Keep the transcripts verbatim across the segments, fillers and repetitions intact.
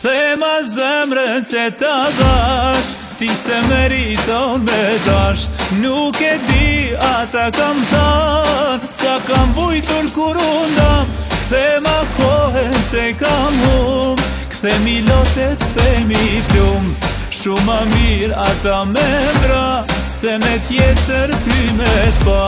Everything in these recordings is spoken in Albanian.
Thema zemrën që ta dash, ti se meriton me dasht. Nuk e di ata kam than, sa kam vujtur kur undam. Thema kohën që kam hum, kthemi lotet, kthemi plum. Shumë ma mirë ata me mbra, se me tjetër ty me t'pa.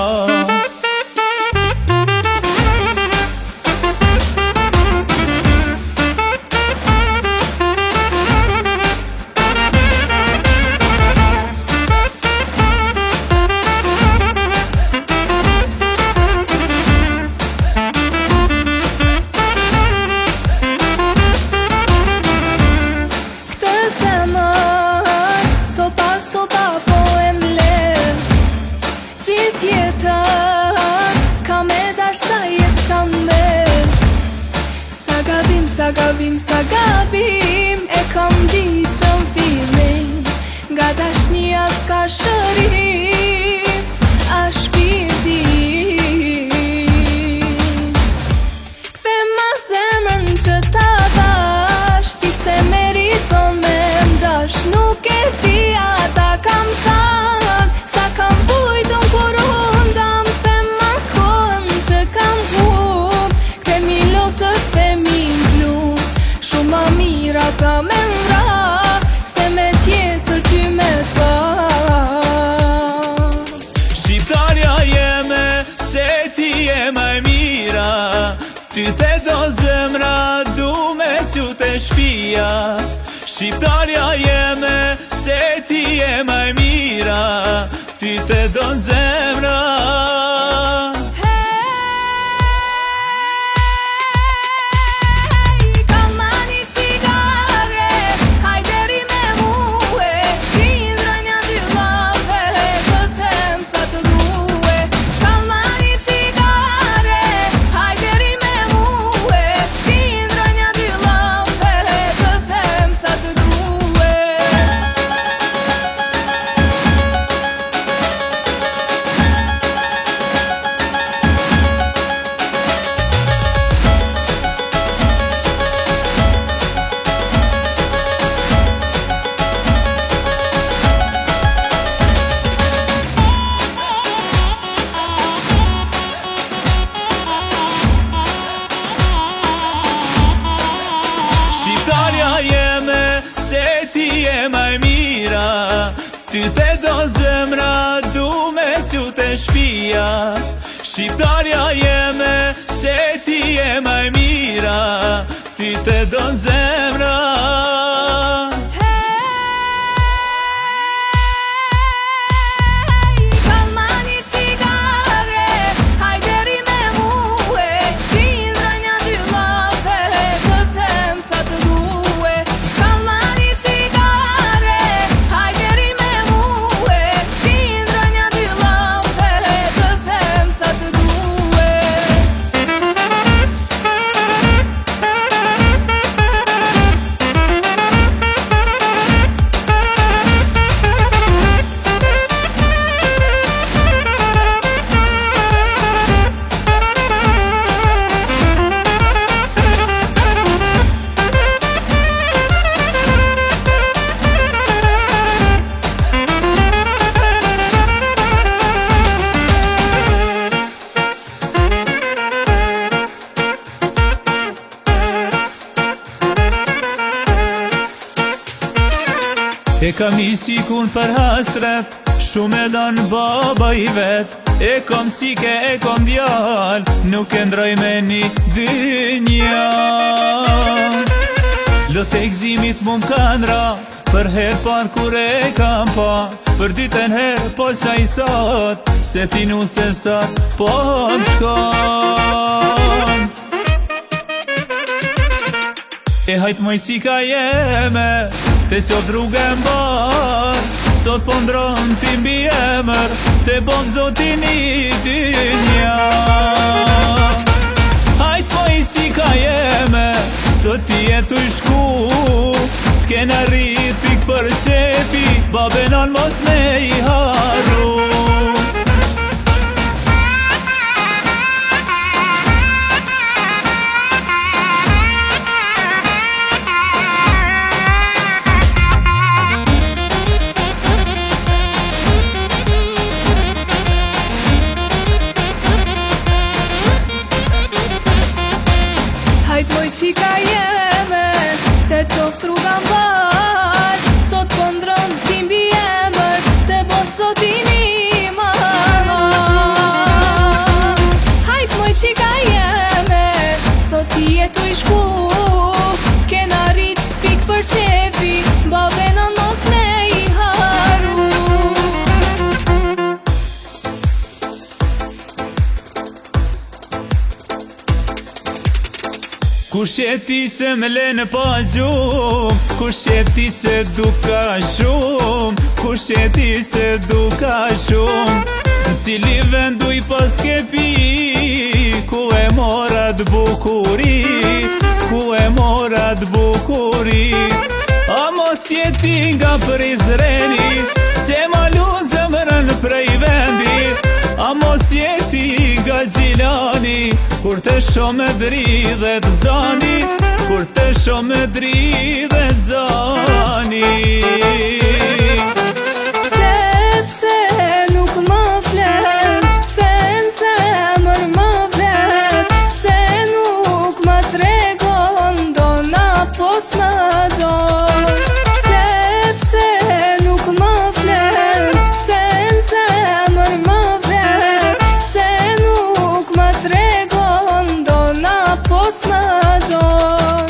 Sa gabim, sa gabim, e kam ditë qëm filmin. Nga dashnia s'ka shërim, a shpirtin. Kthe ma zemrën që ta dash, ti se meriton me mdash. Nuk e di ata kam than, sa kam vujtun kur undam. Kthe ma kohën që kam hum, kthemi lotët, kthemi ma mira ta me mra, se me tjetër ty me t'pa. Shqiptarja jeme, se ti je maj mira, ty te do zemra, du me që te shpia. Shqiptarja jeme, se ti je maj mira, ty te do zemra. Ty te do zemra, du me që te shpia. Shqiptarja jeme, se ti je maj mira, ty te do zemra. E kam një sikun për hasret, shumë e dan baba i vet. E kom sike, e kom djal, nuk e ndroj me një dynja. Lot e gzimit mu m'kan ra, për her par kur e kam pa. Për dyten her po sa i sot, se ti nu se sot po m'shkon. E hajt moj sika jeme, te s'jo druge mbar, sot po ndron ti mbi emër, te bom zotin i dynja. Hajt po i sika jeme, sot ti e tu i shku, t'kena rrit pik për shepi, babenon mos me i haru. sot jetu i shku, t'kena rrit pik për shefi, babe në mos me i haru. Kush e ti se me lene pa gjum, kush e ti se duka shum, kush e ti se duka shum, në cili vendu i pas ke pi, ku e morat bukuri, ku e morat bukuri. A mos jeti nga Prizreni, se ma lunë zemrën prej vendi, a mos jeti nga Gjilani, kur të shumë dridhet zani, kur të shumë dridhet zani. Pse, pse nuk më flet, pse në zemër më vret, pse nuk më tregon dona pos më don. Pse, pse nuk më flet, pse në zemër më vret, pse nuk më tregon dona pos më don.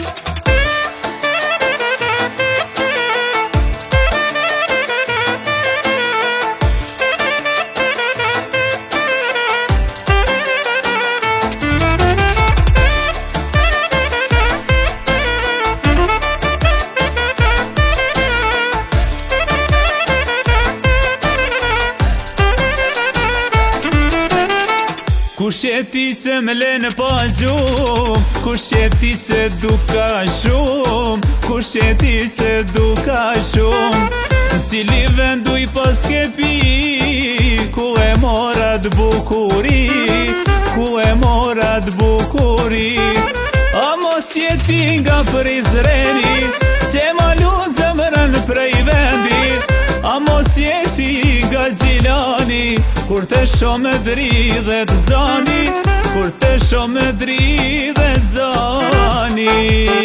Kush e ti se me lene pa gjum, kush e ti se duka shum, kush e ti se duka shum, në cili vendu i pas ke pi, ku e morat bukuri, ku e morat bukuri. A mos jeti nga Prizreni, se ma lunë zemrën prej vendi, a mos jeti nga Gjilani, kur të shumë dridhet zani, kur të shumë dridhet zani.